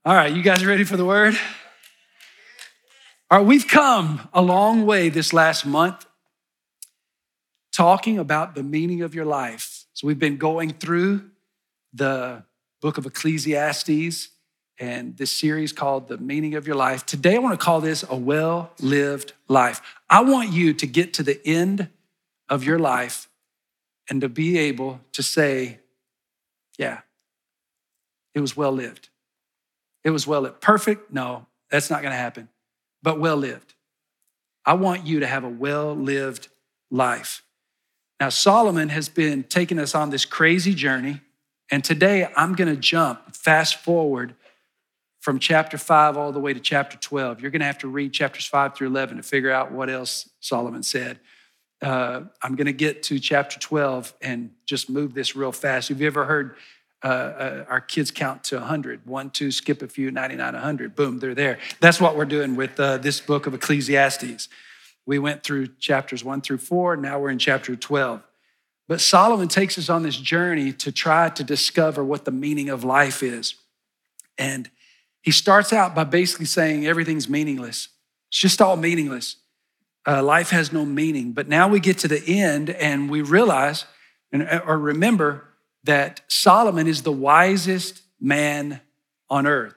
All right, you guys ready for the word? All right, we've come a long way this last month talking about the meaning of your life. So we've been going through the book of Ecclesiastes and this series called The Meaning of Your Life. Today, I want to call this a well-lived life. I want you to get to the end of your life and to be able to say, yeah, it was well-lived. It was well-lived. Perfect? No, that's not going to happen, but well-lived. I want you to have a well-lived life. Now, Solomon has been taking us on this crazy journey, and today I'm going to fast forward from chapter 5 all the way to chapter 12. You're going to have to read chapters 5 through 11 to figure out what else Solomon said. I'm going to get to chapter 12 and just move this real fast. Have you ever heard our kids count to 100? 1, 2, skip a few, 99, 100. Boom, they're there. That's what we're doing with this book of Ecclesiastes. We went through chapters 1 through 4. Now we're in chapter 12. But Solomon takes us on this journey to try to discover what the meaning of life is. And he starts out by basically saying everything's meaningless. It's just all meaningless. Life has no meaning. But now we get to the end and we realize or remember that Solomon is the wisest man on earth.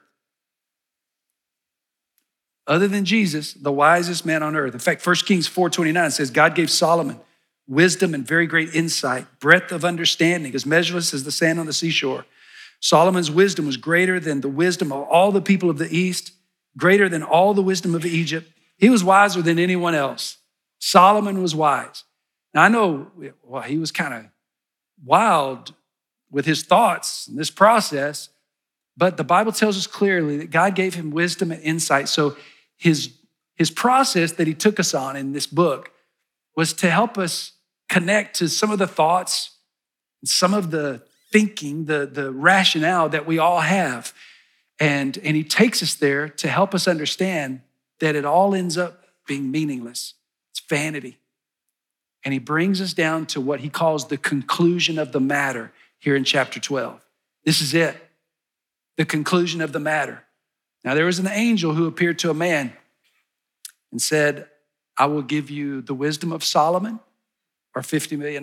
Other than Jesus, the wisest man on earth. In fact, 1 Kings 4:29 says, God gave Solomon wisdom and very great insight, breadth of understanding, as measureless as the sand on the seashore. Solomon's wisdom was greater than the wisdom of all the people of the East, greater than all the wisdom of Egypt. He was wiser than anyone else. Solomon was wise. Now, I know, he was kind of wild with his thoughts in this process, but the Bible tells us clearly that God gave him wisdom and insight. So his process that he took us on in this book was to help us connect to some of the thoughts, some of the thinking, the rationale that we all have. And he takes us there to help us understand that it all ends up being meaningless. It's vanity. And he brings us down to what he calls the conclusion of the matter here in chapter 12. This is it, the conclusion of the matter. Now, there was an angel who appeared to a man and said, I will give you the wisdom of Solomon or $50 million.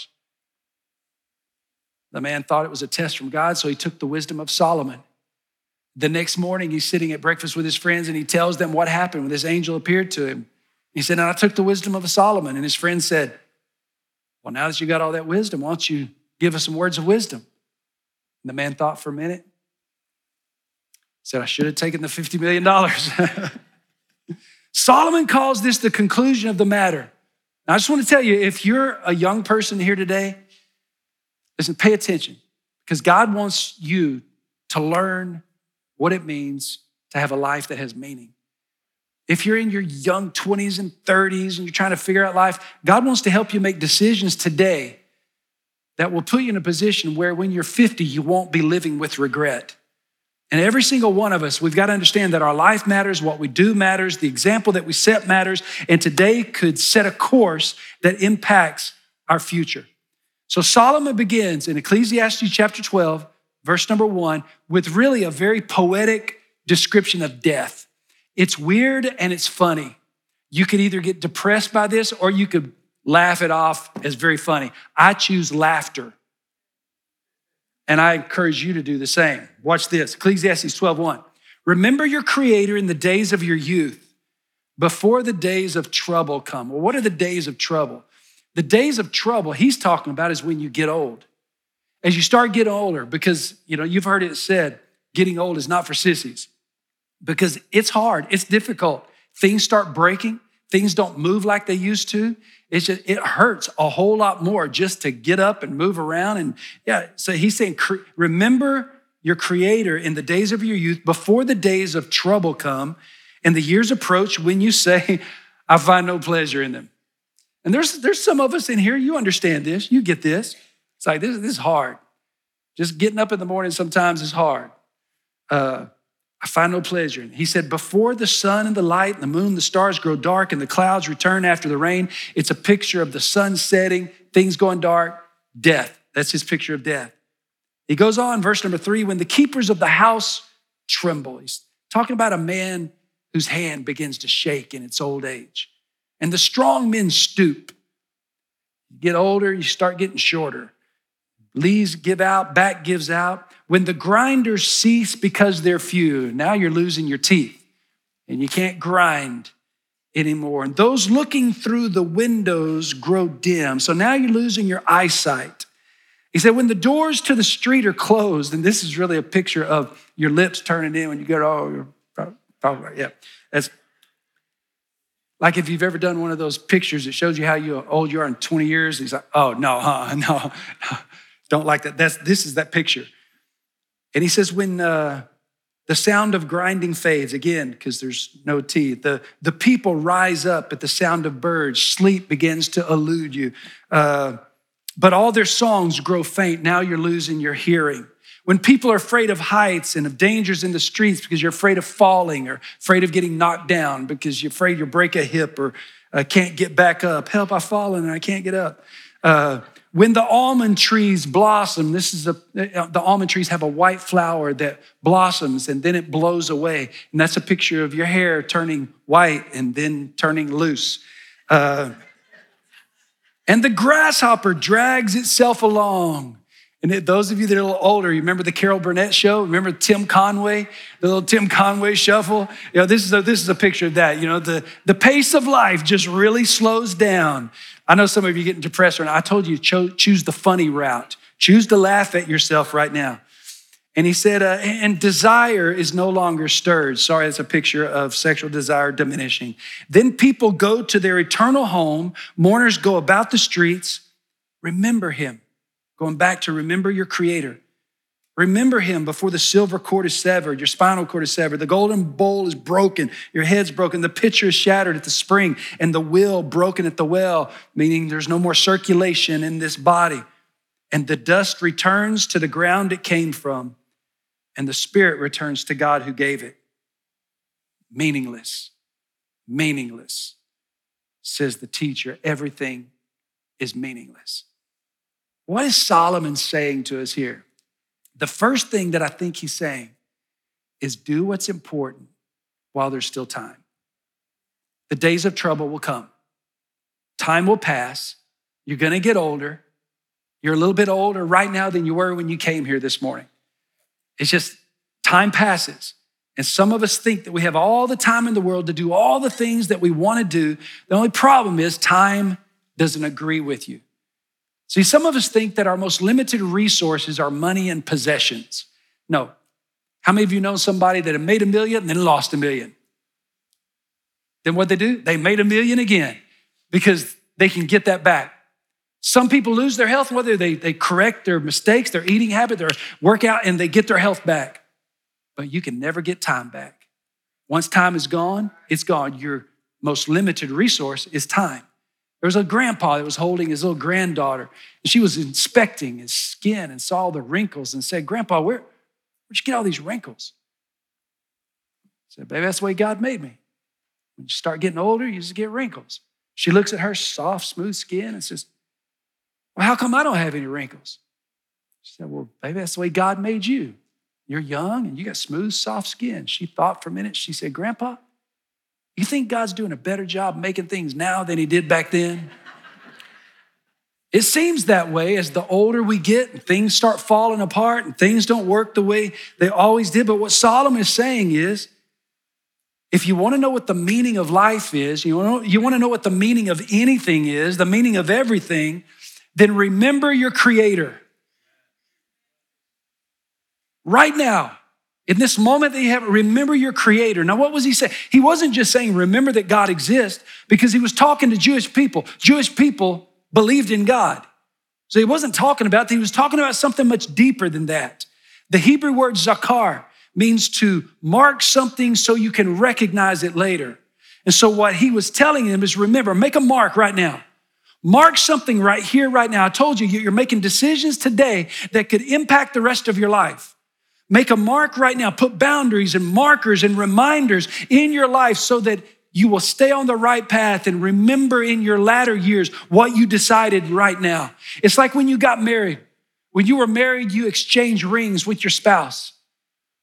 The man thought it was a test from God, so he took the wisdom of Solomon. The next morning, he's sitting at breakfast with his friends and he tells them what happened when this angel appeared to him. He said, and I took the wisdom of Solomon. And his friend said, well, now that you got all that wisdom, why don't you give us some words of wisdom? And the man thought for a minute. Said, I should have taken the $50 million. Solomon calls this the conclusion of the matter. Now, I just want to tell you, if you're a young person here today, listen, pay attention, because God wants you to learn what it means to have a life that has meaning. If you're in your young 20s and 30s and you're trying to figure out life, God wants to help you make decisions today that will put you in a position where when you're 50, you won't be living with regret. And every single one of us, we've got to understand that our life matters, what we do matters, the example that we set matters, and today could set a course that impacts our future. So Solomon begins in Ecclesiastes chapter 12, verse number 1, with really a very poetic description of death. It's weird and it's funny. You could either get depressed by this or you could laugh it off as very funny. I choose laughter. And I encourage you to do the same. Watch this, Ecclesiastes 12:1. Remember your Creator in the days of your youth, before the days of trouble come. Well, what are the days of trouble? The days of trouble he's talking about is when you get old. As you start getting older, because you've heard it said, getting old is not for sissies. Because it's hard, it's difficult. Things start breaking, things don't move like they used to. It hurts a whole lot more just to get up and move around. And so he's saying, remember your Creator in the days of your youth, before the days of trouble come and the years approach when you say, I find no pleasure in them. And there's some of us in here, you understand this, you get this. It's like, this is hard. Just getting up in the morning sometimes is hard. I find no pleasure in it. He said, before the sun and the light and the moon, the stars grow dark and the clouds return after the rain. It's a picture of the sun setting, things going dark, death. That's his picture of death. He goes on, verse number 3, when the keepers of the house tremble. He's talking about a man whose hand begins to shake in its old age. And the strong men stoop. You get older, you start getting shorter. Leaves give out, back gives out. When the grinders cease because they're few, now you're losing your teeth and you can't grind anymore. And those looking through the windows grow dim. So now you're losing your eyesight. He said, when the doors to the street are closed, and this is really a picture of your lips turning in when you go, yeah. That's like if you've ever done one of those pictures that shows you how old you are in 20 years. He's like, oh, no, don't like that. This is that picture. And he says, when the sound of grinding fades, again, because there's no teeth, the people rise up at the sound of birds. Sleep begins to elude you. But all their songs grow faint. Now you're losing your hearing. When people are afraid of heights and of dangers in the streets because you're afraid of falling or afraid of getting knocked down because you're afraid you'll break a hip or can't get back up. Help, I've fallen and I can't get up. When the almond trees blossom, the almond trees have a white flower that blossoms and then it blows away. And that's a picture of your hair turning white and then turning loose. And the grasshopper drags itself along. And those of you that are a little older, you remember the Carol Burnett show? Remember Tim Conway, the little Tim Conway shuffle? You know, this is a picture of that. You know, the pace of life just really slows down. I know some of you getting depressed right now. I told you, choose the funny route. Choose to laugh at yourself right now. And he said, and desire is no longer stirred. Sorry, that's a picture of sexual desire diminishing. Then people go to their eternal home. Mourners go about the streets. Remember him. Going back to remember your creator. Remember him before the silver cord is severed, your spinal cord is severed, the golden bowl is broken, your head's broken, the pitcher is shattered at the spring, and the will broken at the well, meaning there's no more circulation in this body. And the dust returns to the ground it came from, and the spirit returns to God who gave it. Meaningless, says the teacher. Everything is meaningless. What is Solomon saying to us here? The first thing that I think he's saying is do what's important while there's still time. The days of trouble will come. Time will pass. You're going to get older. You're a little bit older right now than you were when you came here this morning. It's just time passes. And some of us think that we have all the time in the world to do all the things that we want to do. The only problem is time doesn't agree with you. See, some of us think that our most limited resources are money and possessions. No. How many of you know somebody that had made $1 million and then lost $1 million? Then what they do? They made $1 million again because they can get that back. Some people lose their health, whether they correct their mistakes, their eating habit, their workout, and they get their health back. But you can never get time back. Once time is gone, it's gone. Your most limited resource is time. There was a grandpa that was holding his little granddaughter, and she was inspecting his skin and saw the wrinkles and said, Grandpa, where'd you get all these wrinkles? He said, baby, that's the way God made me. When you start getting older, you just get wrinkles. She looks at her soft, smooth skin and says, well, how come I don't have any wrinkles? She said, well, baby, that's the way God made you. You're young and you got smooth, soft skin. She thought for a minute. She said, Grandpa, you think God's doing a better job making things now than he did back then? It seems that way as the older we get and things start falling apart and things don't work the way they always did. But what Solomon is saying is, if you want to know what the meaning of life is, you want to know what the meaning of anything is, the meaning of everything, then remember your Creator. Right now, in this moment that you have, remember your Creator. Now, what was he saying? He wasn't just saying, remember that God exists, because he was talking to Jewish people. Jewish people believed in God. So he wasn't talking about that. He was talking about something much deeper than that. The Hebrew word zakar means to mark something so you can recognize it later. And so what he was telling them is, remember, make a mark right now. Mark something right here, right now. I told you, you're making decisions today that could impact the rest of your life. Make a mark right now. Put boundaries and markers and reminders in your life so that you will stay on the right path and remember in your latter years what you decided right now. It's like when you got married. When you were married, you exchanged rings with your spouse.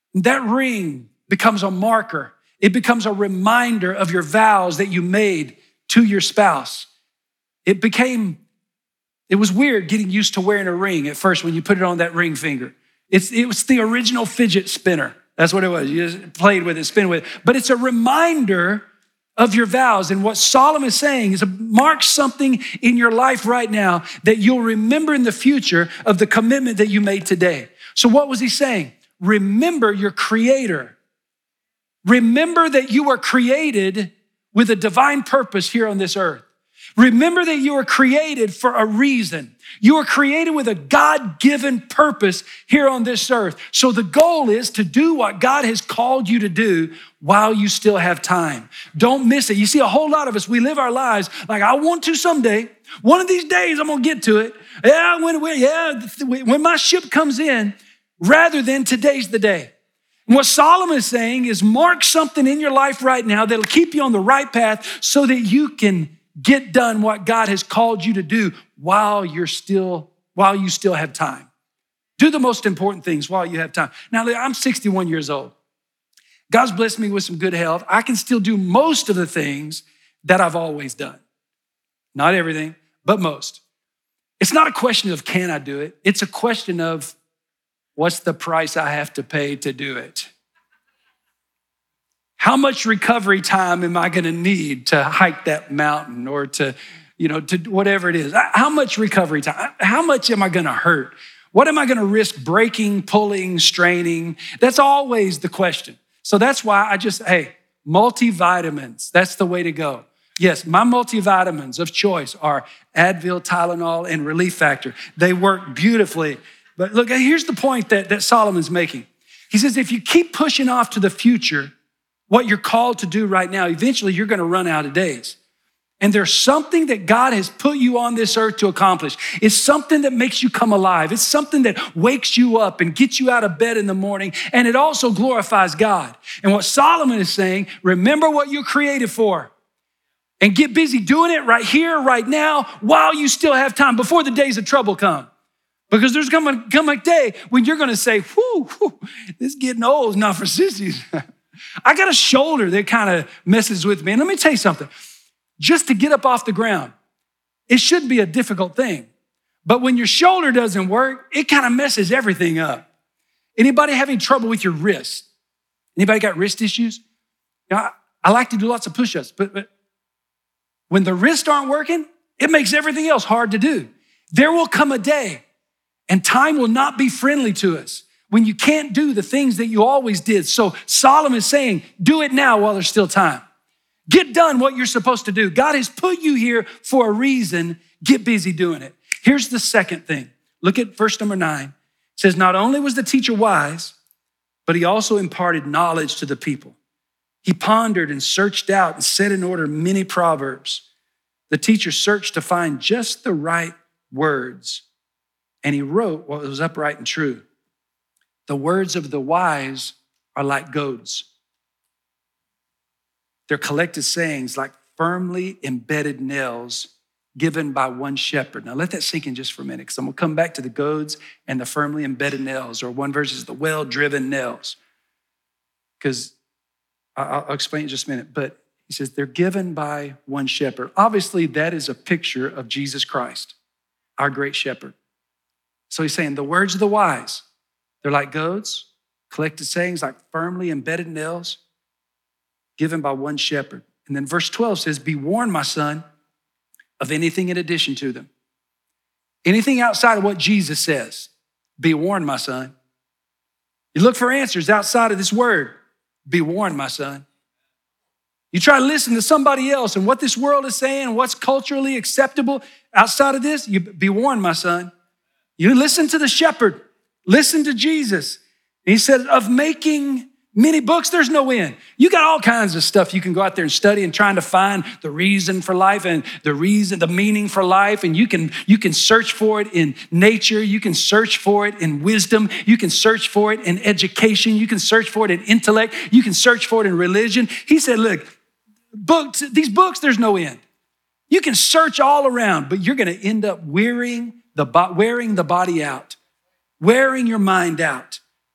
That ring becomes a marker. It becomes a reminder of your vows that you made to your spouse. It was weird getting used to wearing a ring at first when you put it on that ring finger. It was the original fidget spinner. That's what it was. You just played with it, spin with it. But it's a reminder of your vows. And what Solomon is saying is mark something in your life right now that you'll remember in the future of the commitment that you made today. So what was he saying? Remember your creator. Remember that you were created with a divine purpose here on this earth. Remember that you were created for a reason. You were created with a God-given purpose here on this earth. So the goal is to do what God has called you to do while you still have time. Don't miss it. You see, a whole lot of us, we live our lives like, I want to someday. One of these days, I'm going to get to it. When my ship comes in, rather than today's the day. And what Solomon is saying is mark something in your life right now that'll keep you on the right path so that you can get done what God has called you to do while you still have time. Do the most important things while you have time. Now, I'm 61 years old. God's blessed me with some good health. I can still do most of the things that I've always done. Not everything, but most. It's not a question of can I do it? It's a question of what's the price I have to pay to do it? How much recovery time am I going to need to hike that mountain or to whatever it is? How much recovery time? How much am I going to hurt? What am I going to risk breaking, pulling, straining? That's always the question. So that's why multivitamins, that's the way to go. Yes, my multivitamins of choice are Advil, Tylenol, and Relief Factor. They work beautifully. But look, here's the point that Solomon's making. He says, if you keep pushing off to the future, what you're called to do right now, eventually you're going to run out of days. And there's something that God has put you on this earth to accomplish. It's something that makes you come alive. It's something that wakes you up and gets you out of bed in the morning. And it also glorifies God. And what Solomon is saying, remember what you're created for. And get busy doing it right here, right now, while you still have time, before the days of trouble come. Because there's going to come a day when you're going to say, whoo, this is getting old, not for sissies. I got a shoulder that kind of messes with me. And let me tell you something. Just to get up off the ground, it shouldn't be a difficult thing. But when your shoulder doesn't work, it kind of messes everything up. Anybody having trouble with your wrist? Anybody got wrist issues? I like to do lots of push-ups, but when the wrists aren't working, it makes everything else hard to do. There will come a day, and time will not be friendly to us, when you can't do the things that you always did. So Solomon is saying, do it now while there's still time. Get done what you're supposed to do. God has put you here for a reason. Get busy doing it. Here's the second thing. Look at verse number 9. It says, not only was the teacher wise, but he also imparted knowledge to the people. He pondered and searched out and set in order many proverbs. The teacher searched to find just the right words, and he wrote what was upright and true. The words of the wise are like goads. They're collected sayings like firmly embedded nails given by one shepherd. Now let that sink in just for a minute, because I'm going to come back to the goads and the firmly embedded nails, or one version is the well-driven nails. Because I'll explain in just a minute, but he says they're given by one shepherd. Obviously, that is a picture of Jesus Christ, our great shepherd. So he's saying the words of the wise, they're like goads, collected sayings like firmly embedded nails, given by one shepherd. And then verse 12 says, be warned, my son, of anything in addition to them. Anything outside of what Jesus says, be warned, my son. You look for answers outside of this word, be warned, my son. You try to listen to somebody else and what this world is saying, what's culturally acceptable outside of this, you be warned, my son. You listen to the shepherd, listen to Jesus. And he said, of making many books, there's no end. You got all kinds of stuff you can go out there and study and trying to find the reason for life and the meaning for life. And you can search for it in nature. You can search for it in wisdom. You can search for it in education. You can search for it in intellect. You can search for it in religion. He said, look, these books, there's no end. You can search all around, but you're going to end up wearing the body out, wearing your mind out.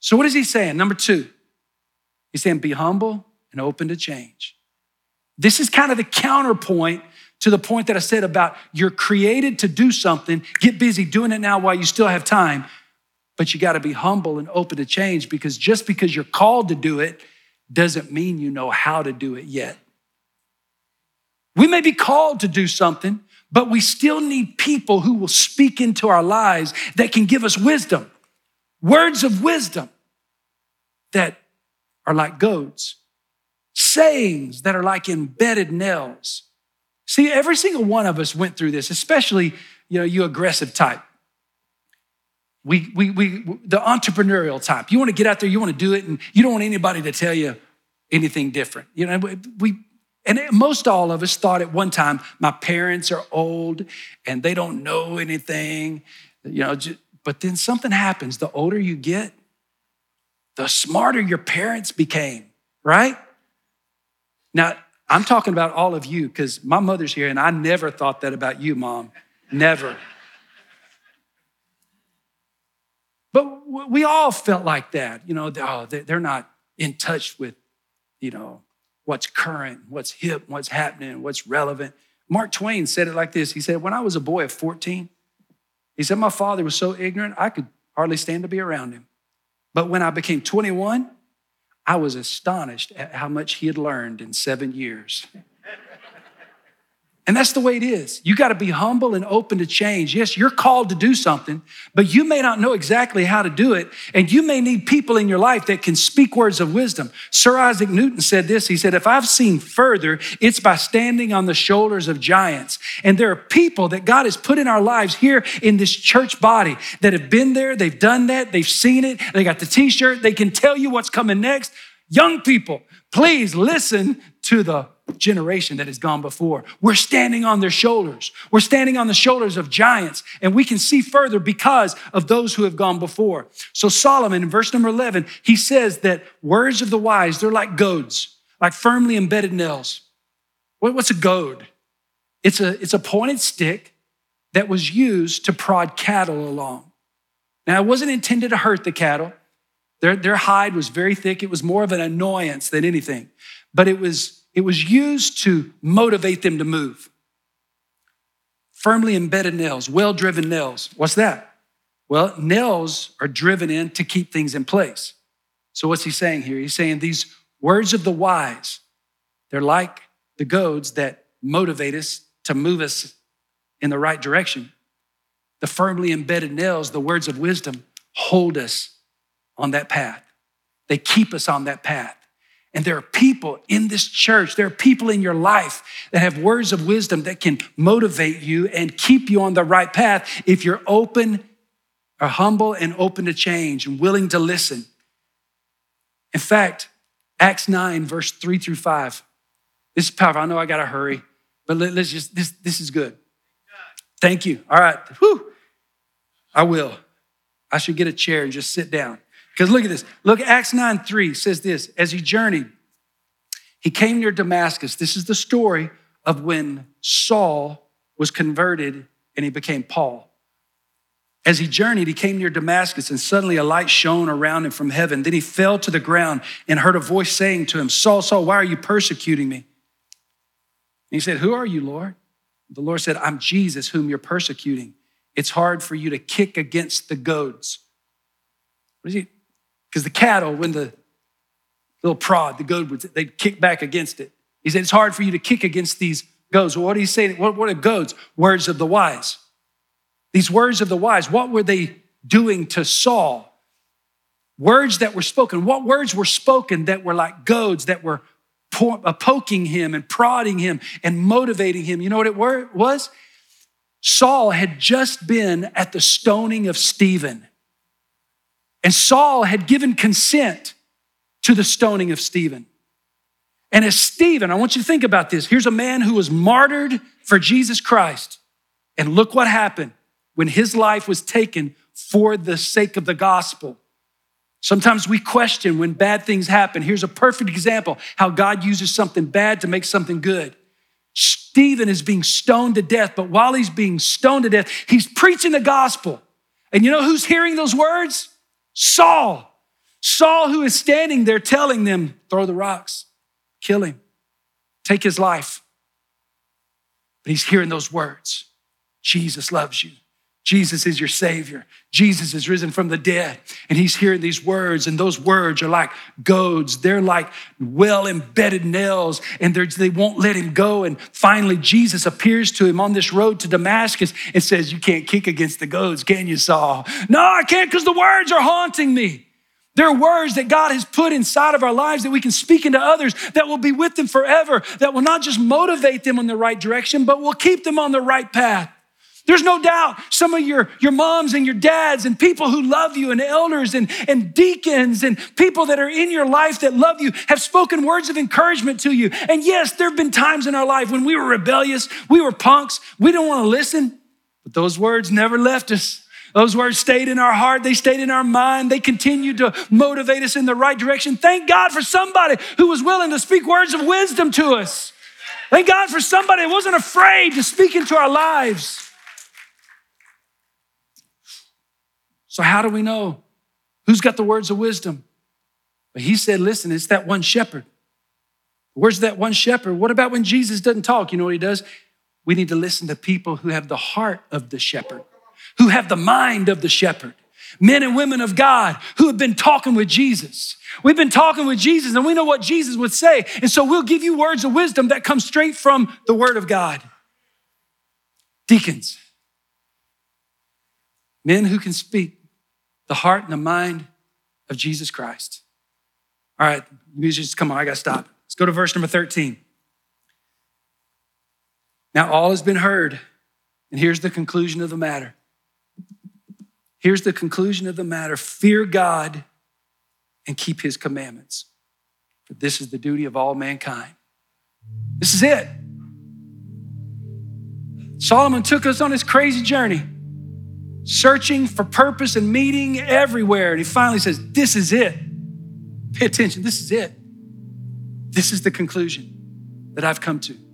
So what is he saying? Number 2, he's saying be humble and open to change. This is kind of the counterpoint to the point that I said about you're created to do something, get busy doing it now while you still have time, but you got to be humble and open to change, because just because you're called to do it doesn't mean you know how to do it yet. We may be called to do something, but we still need people who will speak into our lives that can give us wisdom, words of wisdom that are like goads, sayings that are like embedded nails. See, every single one of us went through this, especially, you aggressive type. The entrepreneurial type. You want to get out there, you want to do it, and you don't want anybody to tell you anything different. And most all of us thought at one time, my parents are old and they don't know anything, but then something happens. The older you get, the smarter your parents became, right? Now, I'm talking about all of you because my mother's here and I never thought that about you, Mom, never. But we all felt like that, they're not in touch with, what's current, what's hip, what's happening, what's relevant. Mark Twain said it like this. He said, when I was a boy of 14, he said, my father was so ignorant, I could hardly stand to be around him. But when I became 21, I was astonished at how much he had learned in 7 years. And that's the way it is. You got to be humble and open to change. Yes, you're called to do something, but you may not know exactly how to do it. And you may need people in your life that can speak words of wisdom. Sir Isaac Newton said this. He said, if I've seen further, it's by standing on the shoulders of giants. And there are people that God has put in our lives here in this church body that have been there. They've done that. They've seen it. They got the t-shirt. They can tell you what's coming next. Young people, please listen to the generation that has gone before. We're standing on their shoulders. We're standing on the shoulders of giants, and we can see further because of those who have gone before. So Solomon, in verse number 11, he says that words of the wise, they're like goads, like firmly embedded nails. What's a goad? It's a pointed stick that was used to prod cattle along. Now, it wasn't intended to hurt the cattle. Their hide was very thick. It was more of an annoyance than anything, but it was used to motivate them to move. Firmly embedded nails, well-driven nails. What's that? Well, nails are driven in to keep things in place. So what's he saying here? He's saying these words of the wise, they're like the goads that motivate us to move us in the right direction. The firmly embedded nails, the words of wisdom, hold us on that path. They keep us on that path. And there are people in this church, there are people in your life that have words of wisdom that can motivate you and keep you on the right path if you're open or humble and open to change and willing to listen. In fact, Acts 9, verse 3 through 5. This is powerful. I know I got to hurry, but let's just, this is good. Thank you. All right. Whew. I will. I should get a chair and just sit down. Because look at this. Look, Acts 9:3 says this. As he journeyed, he came near Damascus. This is the story of when Saul was converted and he became Paul. As he journeyed, he came near Damascus, and suddenly a light shone around him from heaven. Then he fell to the ground and heard a voice saying to him, Saul, Saul, why are you persecuting me? And he said, who are you, Lord? The Lord said, I'm Jesus, whom you're persecuting. It's hard for you to kick against the goads. What is he? Because the cattle, when the little prod, the goad, they'd kick back against it. He said, it's hard for you to kick against these goads. Well, what did he say? What are goads? Words of the wise. These words of the wise, what were they doing to Saul? Words that were spoken. What words were spoken that were like goads that were poking him and prodding him and motivating him? You know what it was? Saul had just been at the stoning of Stephen. And Saul had given consent to the stoning of Stephen. And as Stephen, I want you to think about this. Here's a man who was martyred for Jesus Christ. And look what happened when his life was taken for the sake of the gospel. Sometimes we question when bad things happen. Here's a perfect example how God uses something bad to make something good. Stephen is being stoned to death, but while he's being stoned to death, he's preaching the gospel. And you know who's hearing those words? Saul. Saul, who is standing there telling them, throw the rocks, kill him, take his life. But he's hearing those words. Jesus loves you. Jesus is your Savior. Jesus is risen from the dead. And he's hearing these words, and those words are like goads. They're like well-embedded nails, and they won't let him go. And finally, Jesus appears to him on this road to Damascus and says, you can't kick against the goads, can you, Saul? No, I can't, because the words are haunting me. There are words that God has put inside of our lives that we can speak into others that will be with them forever, that will not just motivate them in the right direction, but will keep them on the right path. There's no doubt some of your moms and your dads and people who love you and elders and deacons and people that are in your life that love you have spoken words of encouragement to you. And yes, there have been times in our life when we were rebellious, we were punks, we didn't want to listen, but those words never left us. Those words stayed in our heart, they stayed in our mind, they continued to motivate us in the right direction. Thank God for somebody who was willing to speak words of wisdom to us. Thank God for somebody who wasn't afraid to speak into our lives. So how do we know who's got the words of wisdom? But he said, listen, it's that one shepherd. Where's that one shepherd? What about when Jesus doesn't talk? You know what he does? We need to listen to people who have the heart of the shepherd, who have the mind of the shepherd. Men and women of God who have been talking with Jesus. We've been talking with Jesus and we know what Jesus would say. And so we'll give you words of wisdom that come straight from the word of God. Deacons, men who can speak the heart and the mind of Jesus Christ. All right, musicians, come on, I gotta stop. Let's go to verse number 13. Now all has been heard, and here's the conclusion of the matter. Here's the conclusion of the matter. Fear God and keep his commandments, for this is the duty of all mankind. This is it. Solomon took us on this crazy journey, searching for purpose and meaning everywhere. And he finally says, this is it. Pay attention, this is it. This is the conclusion that I've come to.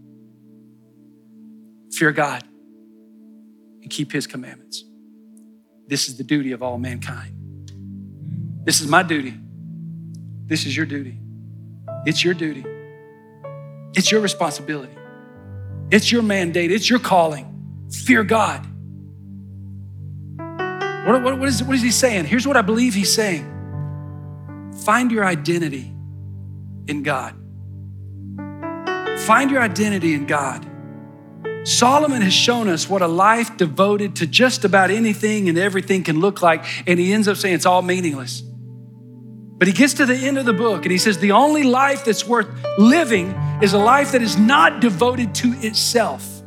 Fear God and keep his commandments. This is the duty of all mankind. This is my duty. This is your duty. It's your duty. It's your responsibility. It's your mandate. It's your calling. Fear God. What is he saying? Here's what I believe he's saying. Find your identity in God. Find your identity in God. Solomon has shown us what a life devoted to just about anything and everything can look like, and he ends up saying it's all meaningless. But he gets to the end of the book and he says the only life that's worth living is a life that is not devoted to itself.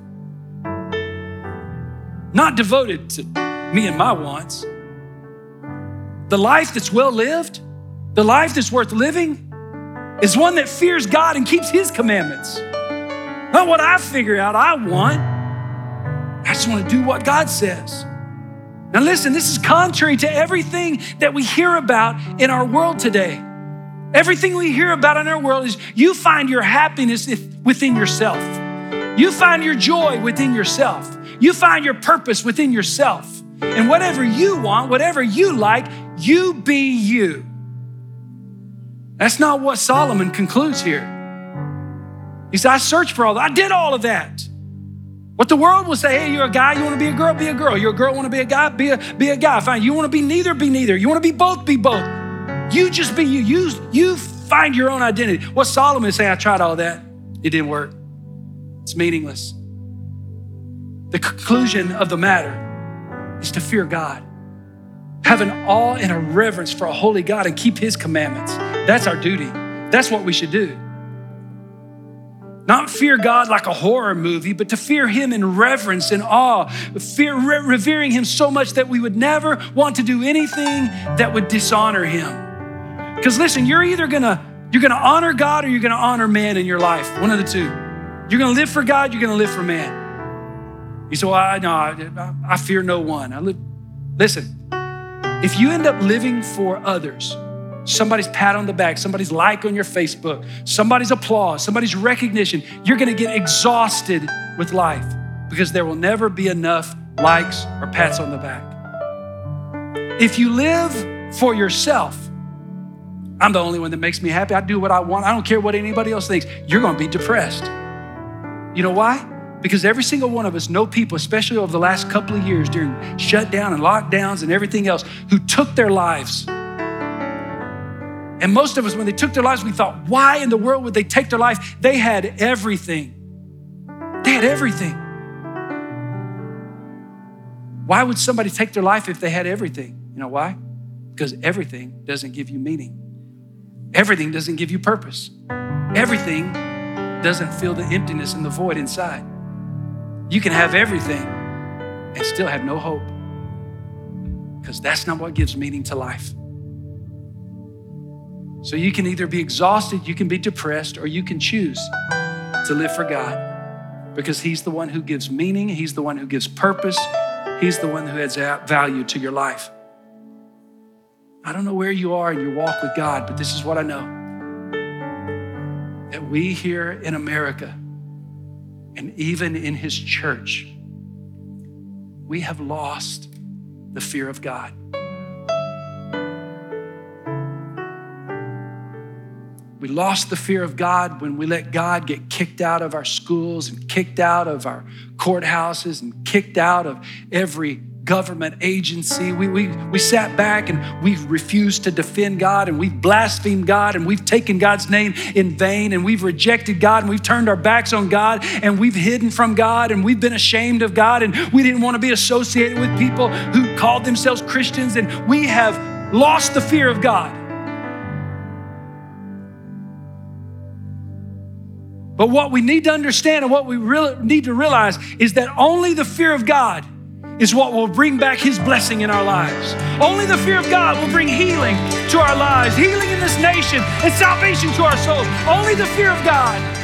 Not devoted to me and my wants. The life that's well lived, the life that's worth living, is one that fears God and keeps his commandments. Not what I figure out I want. I just want to do what God says. Now listen, this is contrary to everything that we hear about in our world today. Everything we hear about in our world is you find your happiness within yourself. You find your joy within yourself. You find your purpose within yourself. And whatever you want, whatever you like, you be you. That's not what Solomon concludes here. He said, I searched for all that. I did all of that. What the world will say, hey, you're a guy, you want to be a girl, be a girl. You're a girl, want to be a guy, be a guy. Fine. You want to be neither, be neither. You want to be both, be both. You just be you. You find your own identity. What Solomon is saying, I tried all that. It didn't work. It's meaningless. The conclusion of the matter is to fear God. Have an awe and a reverence for a holy God and keep his commandments. That's our duty. That's what we should do. Not fear God like a horror movie, but to fear him in reverence and awe, revering him so much that we would never want to do anything that would dishonor him. Because listen, you're either gonna honor God or you're gonna honor man in your life, one of the two. You're gonna live for God, you're gonna live for man. You say, well, I fear no one. Listen, if you end up living for others, somebody's pat on the back, somebody's like on your Facebook, somebody's applause, somebody's recognition, you're gonna get exhausted with life because there will never be enough likes or pats on the back. If you live for yourself, I'm the only one that makes me happy. I do what I want. I don't care what anybody else thinks. You're going to be depressed. You know why? Because every single one of us know people, especially over the last couple of years during shutdown and lockdowns and everything else, who took their lives. And most of us, when they took their lives, we thought, why in the world would they take their life? They had everything. They had everything. Why would somebody take their life if they had everything? You know why? Because everything doesn't give you meaning. Everything doesn't give you purpose. Everything doesn't fill the emptiness and the void inside. You can have everything and still have no hope, because that's not what gives meaning to life. So you can either be exhausted, you can be depressed, or you can choose to live for God, because He's the one who gives meaning. He's the one who gives purpose. He's the one who adds value to your life. I don't know where you are in your walk with God, but this is what I know. That we here in America, and even in His church, we have lost the fear of God. We lost the fear of God when we let God get kicked out of our schools and kicked out of our courthouses and kicked out of every government agency. We sat back and we've refused to defend God, and we've blasphemed God, and we've taken God's name in vain, and we've rejected God, and we've turned our backs on God, and we've hidden from God, and we've been ashamed of God, and we didn't want to be associated with people who called themselves Christians, and we have lost the fear of God. But what we need to understand and what we really need to realize is that only the fear of God is what will bring back His blessing in our lives. Only the fear of God will bring healing to our lives, healing in this nation, and salvation to our souls. Only the fear of God